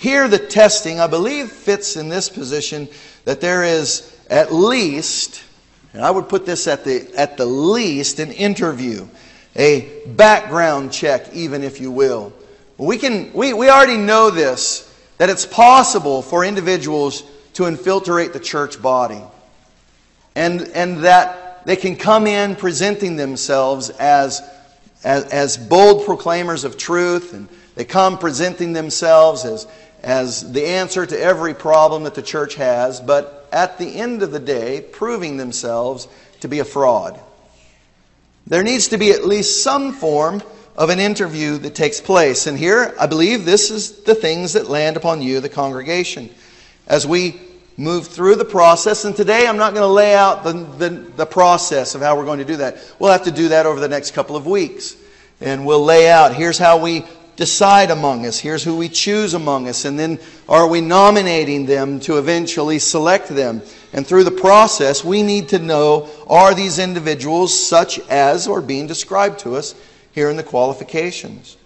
[SPEAKER 1] here the testing, I believe, fits in this position that there is at least, and I would put this at the at the least, an interview, a background check, even if you will. We can we, we already know this, that it's possible for individuals to infiltrate the church body. And and that they can come in presenting themselves as, as, as bold proclaimers of truth, and they come presenting themselves as, as the answer to every problem that the church has, but at the end of the day, proving themselves to be a fraud. There needs to be at least some form of an interview that takes place. And here, I believe this is the things that land upon you, the congregation, as we move through the process. And today I'm not going to lay out the, the, the process of how we're going to do that. We'll have to do that over the next couple of weeks. And we'll lay out, here's how we decide among us. Here's who we choose among us. And then are we nominating them to eventually select them? And through the process, we need to know, are these individuals such as are being described to us here in the qualifications?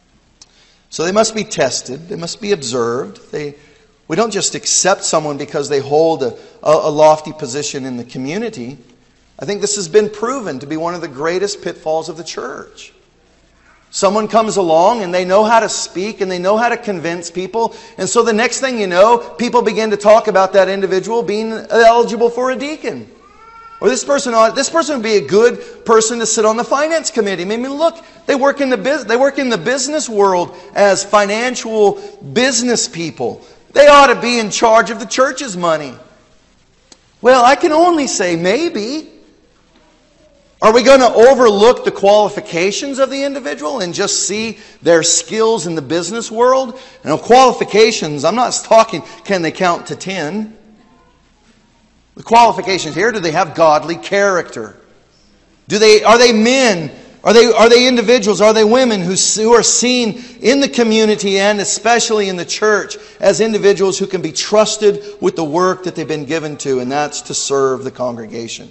[SPEAKER 1] So they must be tested. They must be observed. They, we don't just accept someone because they hold a, a, a lofty position in the community. I think this has been proven to be one of the greatest pitfalls of the church. Someone comes along and they know how to speak and they know how to convince people. And so the next thing you know, people begin to talk about that individual being eligible for a deacon. Or this person, this person would be a good person to sit on the finance committee. I mean, look, they work in the biz, they work in the business world as financial business people. They ought to be in charge of the church's money. Well, I can only say maybe. Are we going to overlook the qualifications of the individual and just see their skills in the business world? You know, qualifications, I'm not talking, can they count to ten? The qualifications here, do they have godly character? Do they, are they men? Are they, are they individuals? Are they women who, who are seen in the community and especially in the church as individuals who can be trusted with the work that they've been given to, and that's to serve the congregation?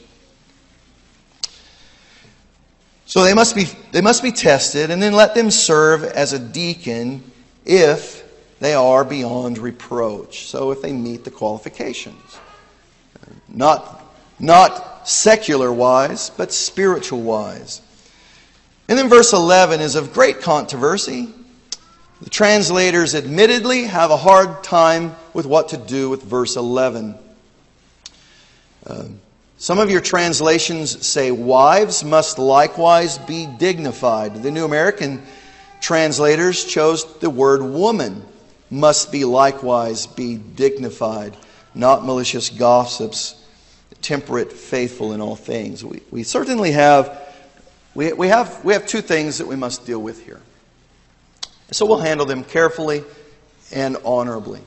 [SPEAKER 1] So they must be they must be tested, and then let them serve as a deacon if they are beyond reproach. So if they meet the qualifications. Not, not secular wise, but spiritual wise. And then verse eleven is of great controversy. The translators admittedly have a hard time with what to do with verse eleven. Uh, Some of your translations say, wives must likewise be dignified. The New American translators chose the word woman must be likewise be dignified, not malicious gossips, temperate, faithful in all things. We, we certainly have we, we have we have two things that we must deal with here. So we'll handle them carefully and honorably.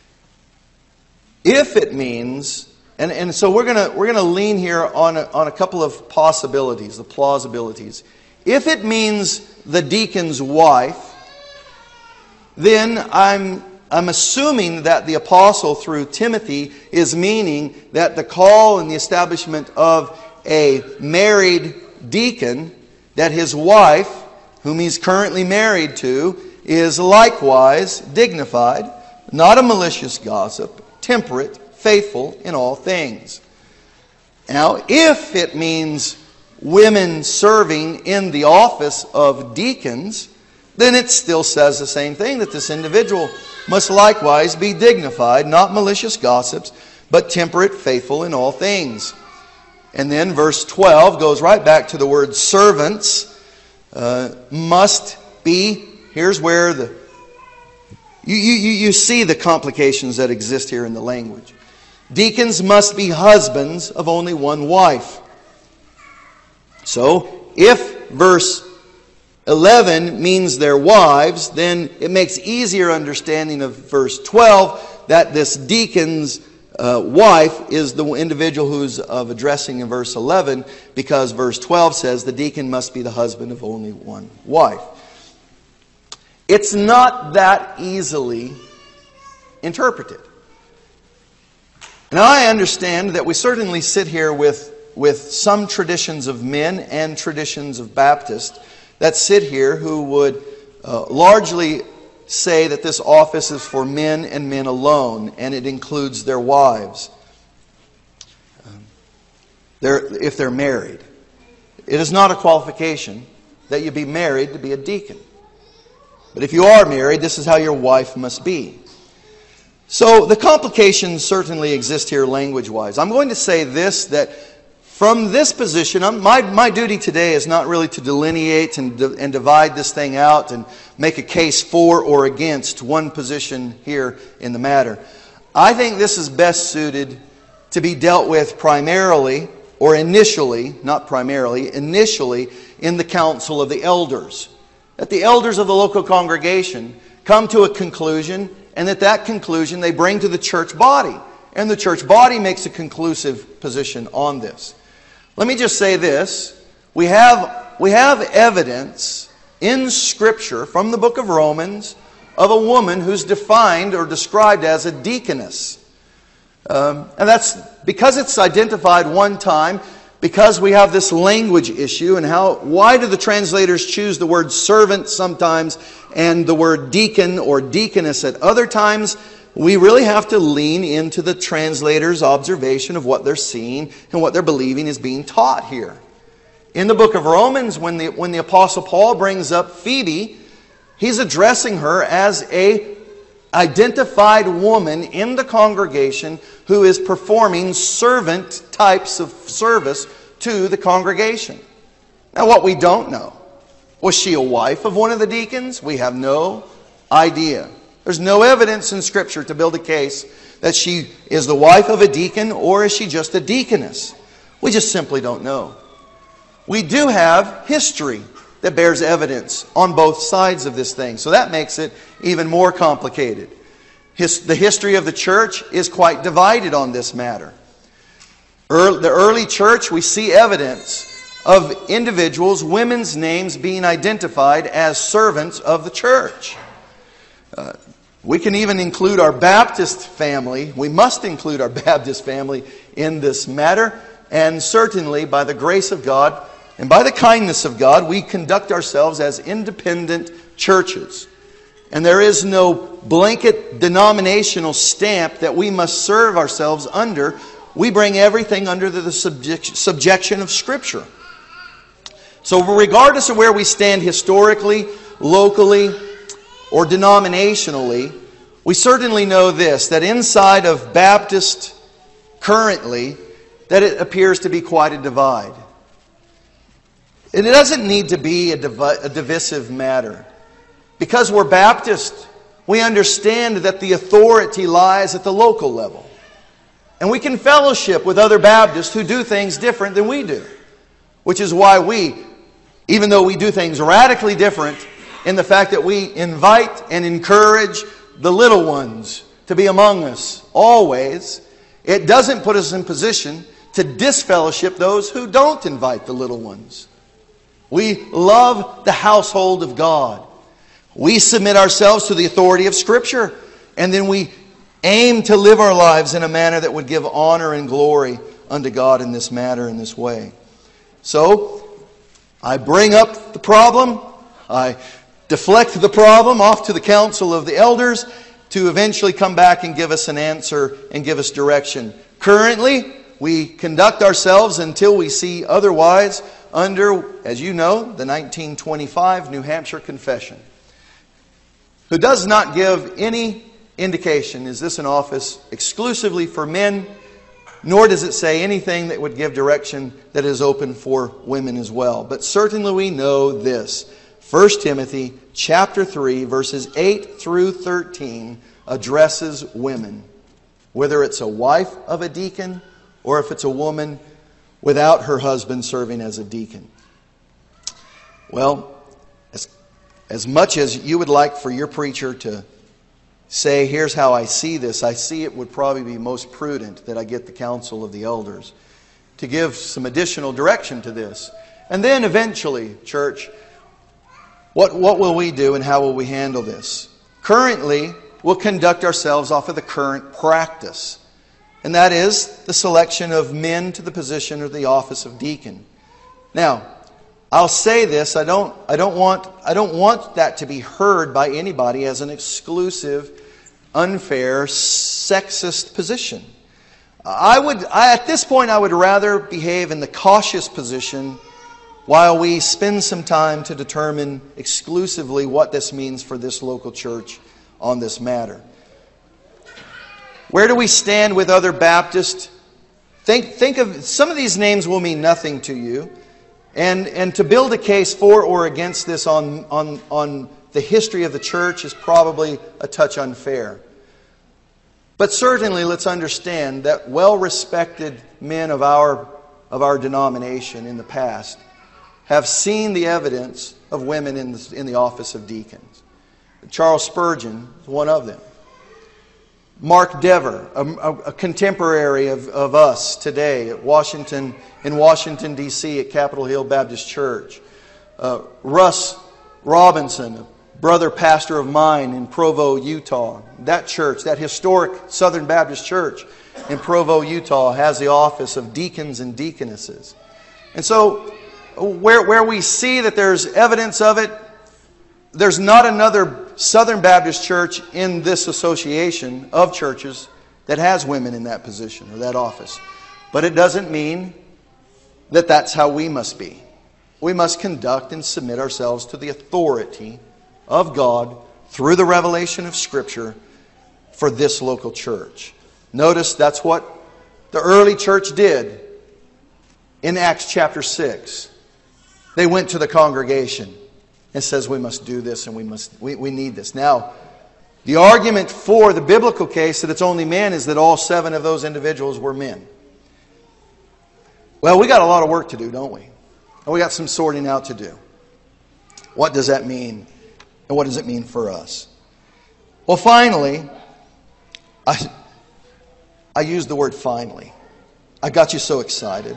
[SPEAKER 1] If it means And, and so we're gonna we're gonna lean here on a, on a couple of possibilities, the plausibilities. If it means the deacon's wife, then I'm I'm assuming that the apostle through Timothy is meaning that the call and the establishment of a married deacon, that his wife, whom he's currently married to, is likewise dignified, not a malicious gossip, temperate, faithful in all things. Now, if it means women serving in the office of deacons, then it still says the same thing, that this individual must likewise be dignified, not malicious gossips, but temperate, faithful in all things. And then verse twelve goes right back to the word servants. Uh, must be, here's where the you, you, you see the complications that exist here in the language. Deacons must be husbands of only one wife. So, if verse eleven means their wives, then it makes easier understanding of verse twelve that this deacon's uh, wife is the individual who's of addressing in verse eleven, because verse twelve says the deacon must be the husband of only one wife. It's not that easily interpreted. Now, I understand that we certainly sit here with, with some traditions of men and traditions of Baptists that sit here who would uh, largely say that this office is for men and men alone, and it includes their wives, um, they're, if they're married. It is not a qualification that you be married to be a deacon. But if you are married, this is how your wife must be. So the complications certainly exist here language-wise. I'm going to say this, that from this position, I'm, my, my duty today is not really to delineate and, and divide this thing out and make a case for or against one position here in the matter. I think this is best suited to be dealt with primarily, or initially, not primarily, initially in the council of the elders. That the elders of the local congregation come to a conclusion, and that that conclusion they bring to the church body. And the church body makes a conclusive position on this. Let me just say this. We have, we have evidence in Scripture from the book of Romans of a woman who's defined or described as a deaconess. Um, and that's because it's identified one time, because we have this language issue, and how why do the translators choose the word servant sometimes and the word deacon or deaconess at other times? We really have to lean into the translator's observation of what they're seeing and what they're believing is being taught here. In the book of Romans, when the, when the Apostle Paul brings up Phoebe, he's addressing her as a identified woman in the congregation who is performing servant types of service to the congregation. Now, what we don't know, was she a wife of one of the deacons? We have no idea. There's no evidence in Scripture to build a case that she is the wife of a deacon, or is she just a deaconess? We just simply don't know. We do have history that bears evidence on both sides of this thing. So that makes it even more complicated. His, the history of the church is quite divided on this matter. Early, the early church, we see evidence of individuals, women's names being identified as servants of the church. Uh, we can even include our Baptist family. We must include our Baptist family in this matter. And certainly, by the grace of God and by the kindness of God, we conduct ourselves as independent churches. And there is no blanket denominational stamp that we must serve ourselves under. We bring everything under the subject, subjection of Scripture. So regardless of where we stand historically, locally, or denominationally, we certainly know this, that inside of Baptist currently, that it appears to be quite a divide. And it doesn't need to be a, divi- a divisive matter. Because we're Baptist, we understand that the authority lies at the local level. And we can fellowship with other Baptists who do things different than we do. Which is why we, even though we do things radically different, in the fact that we invite and encourage the little ones to be among us always, it doesn't put us in position to disfellowship those who don't invite the little ones. We love the household of God. We submit ourselves to the authority of Scripture, and then we aim to live our lives in a manner that would give honor and glory unto God in this matter, in this way. So, I bring up the problem. I deflect the problem off to the council of the elders to eventually come back and give us an answer and give us direction. Currently, we conduct ourselves until we see otherwise under, as you know, the nineteen twenty-five New Hampshire Confession, who does not give any indication, is this an office exclusively for men, nor does it say anything that would give direction that is open for women as well. But certainly we know this. First Timothy chapter three, verses eight through thirteen addresses women. Whether it's a wife of a deacon or if it's a woman without her husband serving as a deacon. Well, as, as much as you would like for your preacher to say, here's how I see this, I see it would probably be most prudent that I get the counsel of the elders to give some additional direction to this. And then eventually, church, what, what will we do and how will we handle this? Currently, we'll conduct ourselves off of the current practice. And that is the selection of men to the position or the office of deacon. Now, I'll say this, I don't, I don't want, I don't want that to be heard by anybody as an exclusive, unfair, sexist position. I would, I, at this point, I would rather behave in the cautious position while we spend some time to determine exclusively what this means for this local church on this matter. Where do we stand with other Baptists? Think, think of, some of these names will mean nothing to you. And, and to build a case for or against this on, on, on the history of the church is probably a touch unfair. But certainly let's understand that well-respected men of our, of our denomination in the past have seen the evidence of women in the, in the office of deacons. Charles Spurgeon is one of them. Mark Dever, a, a contemporary of, of us today at Washington, in Washington, D C at Capitol Hill Baptist Church. Uh, Russ Robinson, a brother pastor of mine in Provo, Utah. That church, that historic Southern Baptist church in Provo, Utah, has the office of deacons and deaconesses. And so where, where we see that there's evidence of it, there's not another Southern Baptist church in this association of churches that has women in that position or that office. But it doesn't mean that that's how we must be. We must conduct and submit ourselves to the authority of God through the revelation of Scripture for this local church. Notice that's what the early church did in Acts chapter six. They went to the congregation. It says we must do this and we must we, we need this. Now, the argument for the biblical case that it's only men is that all seven of those individuals were men. Well, we got a lot of work to do, don't we? And we got some sorting out to do. What does that mean? And what does it mean for us? Well, finally, I, I used the word finally. I got you so excited.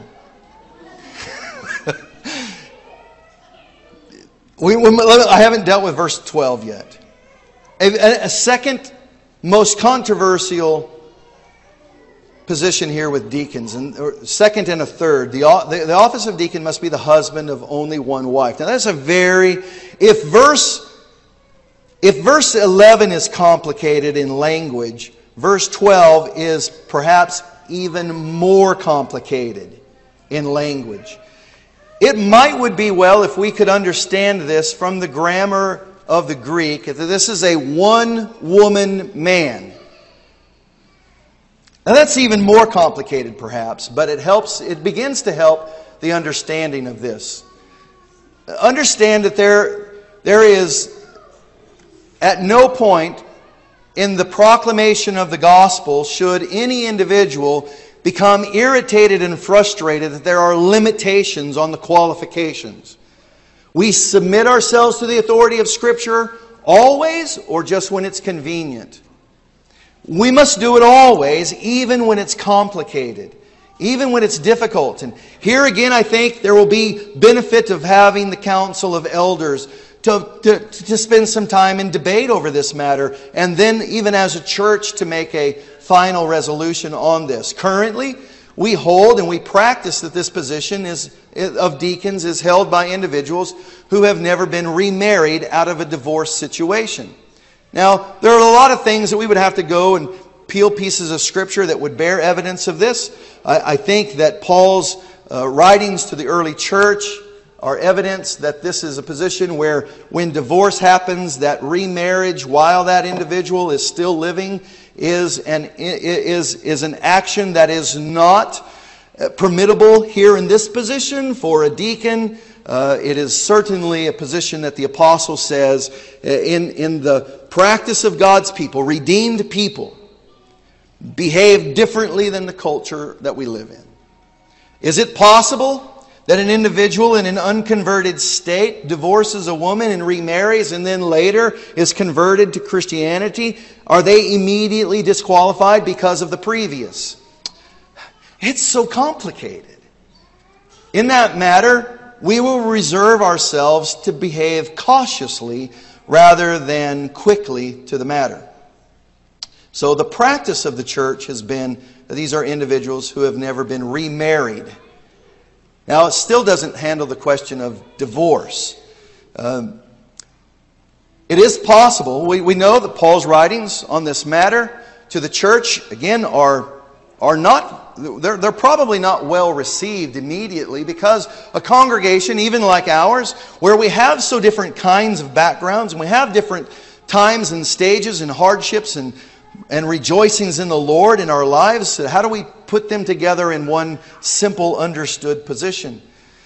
[SPEAKER 1] We, we, I haven't dealt with verse twelve yet. A, a second most controversial position here with deacons, and or second and a third. The, the, the office of deacon must be the husband of only one wife. Now that's a very, if verse, if verse eleven is complicated in language, verse twelve is perhaps even more complicated in language. It might would be well if we could understand this from the grammar of the Greek, that this is a one-woman man. Now that's even more complicated perhaps, but it helps, it begins to help the understanding of this. Understand that there, there is at no point in the proclamation of the gospel should any individual become irritated and frustrated that there are limitations on the qualifications. We submit ourselves to the authority of Scripture always or just when it's convenient. We must do it always, even when it's complicated, even when it's difficult. And here again, I think there will be benefit of having the council of elders to, to, to spend some time in debate over this matter, and then even as a church to make a final resolution on this. Currently, we hold and we practice that this position is of deacons is held by individuals who have never been remarried out of a divorce situation. Now, there are a lot of things that we would have to go and peel pieces of Scripture that would bear evidence of this. I, I think that Paul's uh, writings to the early church are evidence that this is a position where when divorce happens, that remarriage while that individual is still living is an, is, is an action that is not permittable here in this position for a deacon. Uh, it is certainly a position that the apostle says in, in the practice of God's people, redeemed people, behave differently than the culture that we live in. Is it possible that an individual in an unconverted state divorces a woman and remarries and then later is converted to Christianity? Are they immediately disqualified because of the previous? It's so complicated. In that matter, we will reserve ourselves to behave cautiously rather than quickly to the matter. So the practice of the church has been that these are individuals who have never been remarried. Now, it still doesn't handle the question of divorce. Um, it is possible. We, we know that Paul's writings on this matter to the church, again, are, are not, they're, they're probably not well received immediately, because a congregation, even like ours, where we have so different kinds of backgrounds, and we have different times and stages and hardships and, and rejoicings in the Lord in our lives, how do we put them together in one simple, understood position?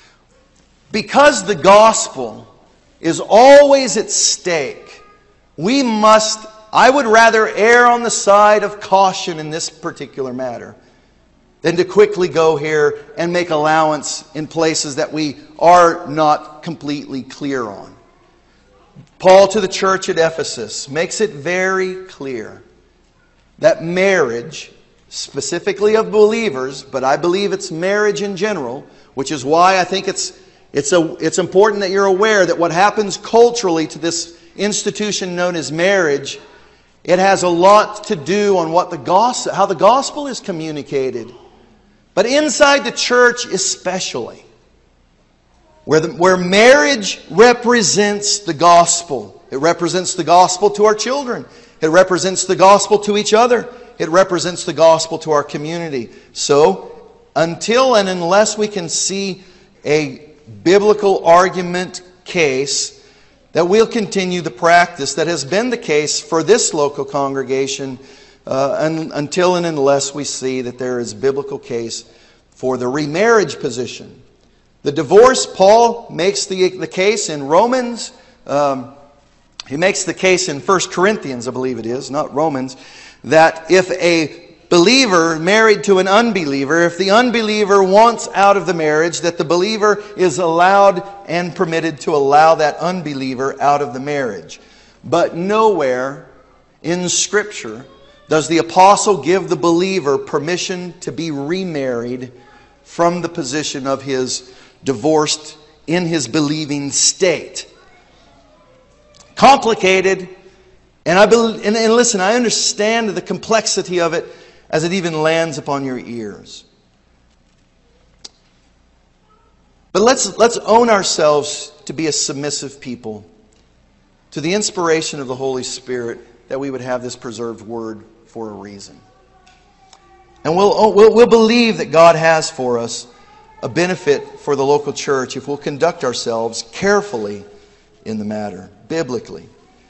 [SPEAKER 1] Because the gospel is always at stake, we must, I would rather err on the side of caution in this particular matter than to quickly go here and make allowance in places that we are not completely clear on. Paul to the church at Ephesus makes it very clear that marriage, specifically of believers, but I believe it's marriage in general, which is why I think it's it's a it's important that you're aware that what happens culturally to this institution known as marriage, it has a lot to do on what the gospel, how the gospel is communicated. But inside the church especially, where the, where marriage represents the gospel, it represents the gospel to our children. It represents the gospel to each other. It represents the gospel to our community. So, until and unless we can see a biblical argument case, that we'll continue the practice that has been the case for this local congregation uh, un, until and unless we see that there is a biblical case for the remarriage position. The divorce, Paul makes the, the case in Romans. Um, He makes the case in First Corinthians, I believe it is, not Romans, that if a believer married to an unbeliever, if the unbeliever wants out of the marriage, that the believer is allowed and permitted to allow that unbeliever out of the marriage. But nowhere in Scripture does the apostle give the believer permission to be remarried from the position of his divorced in his believing state. Complicated, and I believe, and, and listen, I understand the complexity of it as it even lands upon your ears. But let's let's own ourselves to be a submissive people to the inspiration of the Holy Spirit, that we would have this preserved word for a reason. And we'll we'll, we'll believe that God has for us a benefit for the local church if we'll conduct ourselves carefully in the matter, biblically.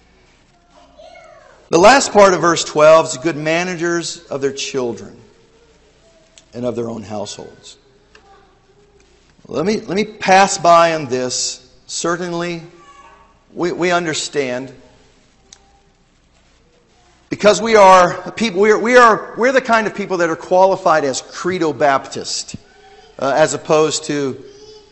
[SPEAKER 1] The last part of verse twelve is good managers of their children and of their own households. Let me let me pass by on this. Certainly, we, we understand, because we are people. We are we are we're the kind of people that are qualified as Credo Baptist, uh, as opposed to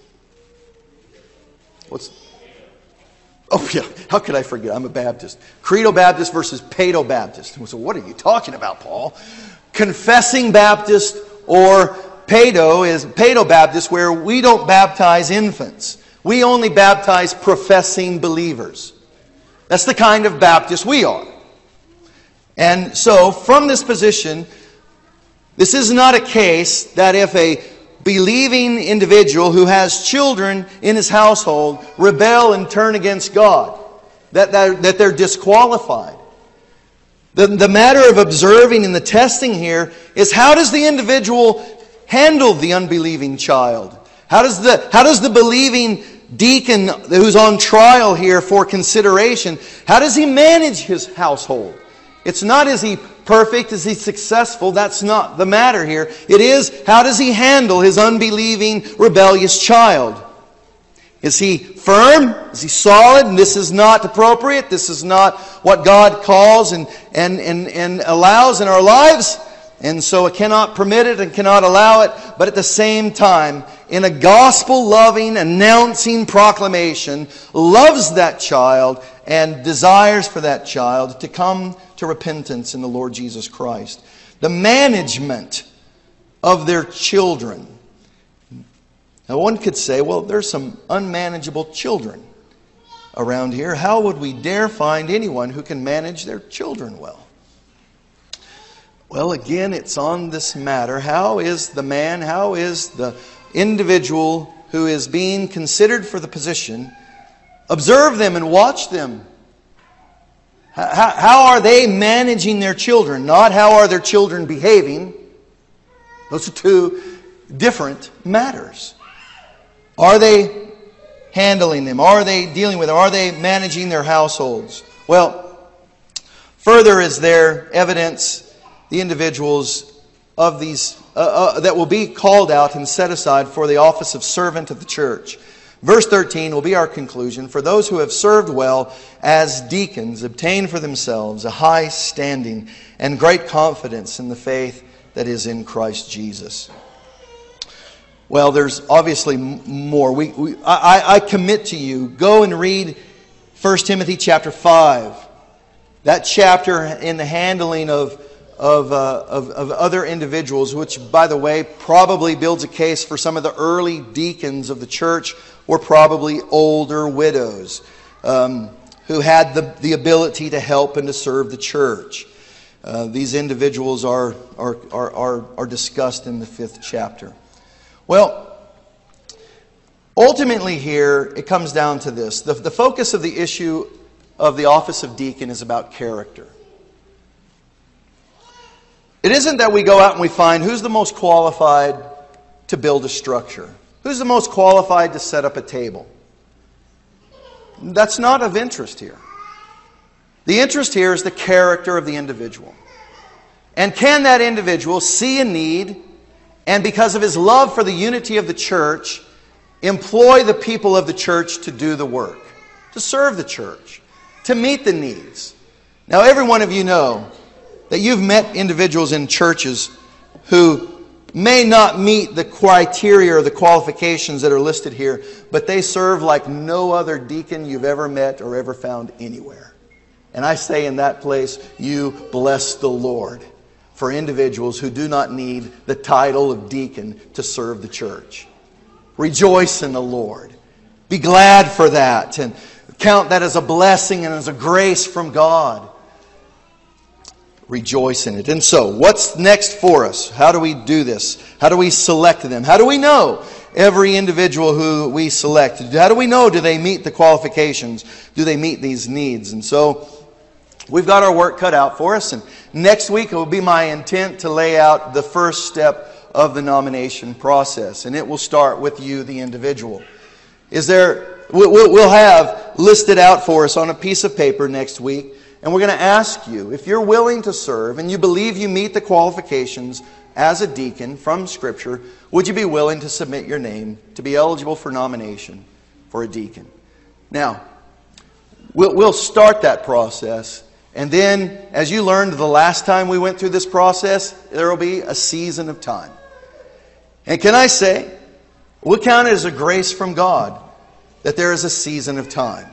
[SPEAKER 1] what's. Oh, yeah. How could I forget? I'm a Baptist. Credo Baptist versus Paedo Baptist. So what are you talking about, Paul? Confessing Baptist or Paedo is Paedo Baptist, where we don't baptize infants. We only baptize professing believers. That's the kind of Baptist we are. And so, from this position, this is not a case that if a believing individual who has children in his household rebel and turn against God, that, that, that they're disqualified. The, the matter of observing and the testing here is, how does the individual handle the unbelieving child? How does the, how does the believing deacon who's on trial here for consideration, how does he manage his household? It's not, is he perfect, is he successful? That's not the matter here. It is, how does he handle his unbelieving, rebellious child? Is he firm? Is he solid? And this is not appropriate. This is not what God calls and, and, and, and allows in our lives. And so it cannot permit it and cannot allow it. But at the same time, in a gospel-loving, announcing proclamation, loves that child and desires for that child to come to repentance in the Lord Jesus Christ. The management of their children. Now one could say, well, there's some unmanageable children around here. How would we dare find anyone who can manage their children well? Well, again, it's on this matter. How is the man, how is the individual who is being considered for the position, observe them and watch them. How, how are they managing their children? Not how are their children behaving. Those are two different matters. Are they handling them? Are they dealing with them? Are they managing their households? Well, further is there evidence, the individuals of these uh, uh, that will be called out and set aside for the office of servant of the church. Verse thirteen will be our conclusion. For those who have served well as deacons obtain for themselves a high standing and great confidence in the faith that is in Christ Jesus. Well, there's obviously more. We, we, I, I commit to you, go and read First Timothy chapter five. That chapter in the handling of, of, uh, of, of other individuals, which, by the way, probably builds a case for some of the early deacons of the church were probably older widows um, who had the, the ability to help and to serve the church. Uh, these individuals are, are, are, are, are discussed in the fifth chapter. Well, ultimately here, it comes down to this. The, the focus of the issue of the office of deacon is about character. It isn't that we go out and we find who's the most qualified to build a structure. Who's the most qualified to set up a table? That's not of interest here. The interest here is the character of the individual. And can that individual see a need and because of his love for the unity of the church, employ the people of the church to do the work, to serve the church, to meet the needs? Now, every one of you know that you've met individuals in churches who may not meet the criteria or the qualifications that are listed here, but they serve like no other deacon you've ever met or ever found anywhere. And I say in that place, you bless the Lord for individuals who do not need the title of deacon to serve the church. Rejoice in the Lord. Be glad for that and count that as a blessing and as a grace from God. Rejoice in it. And so, what's next for us? How do we do this? How do we select them? How do we know every individual who we select? How do we know, do they meet the qualifications? Do they meet these needs? And so, we've got our work cut out for us. And next week, it will be my intent to lay out the first step of the nomination process. And it will start with you, the individual. Is there, we'll have listed out for us on a piece of paper next week. And we're going to ask you, if you're willing to serve and you believe you meet the qualifications as a deacon from Scripture, would you be willing to submit your name to be eligible for nomination for a deacon? Now, we'll, we'll start that process. And then, as you learned the last time we went through this process, there will be a season of time. And can I say, we'll count it as a grace from God that there is a season of time.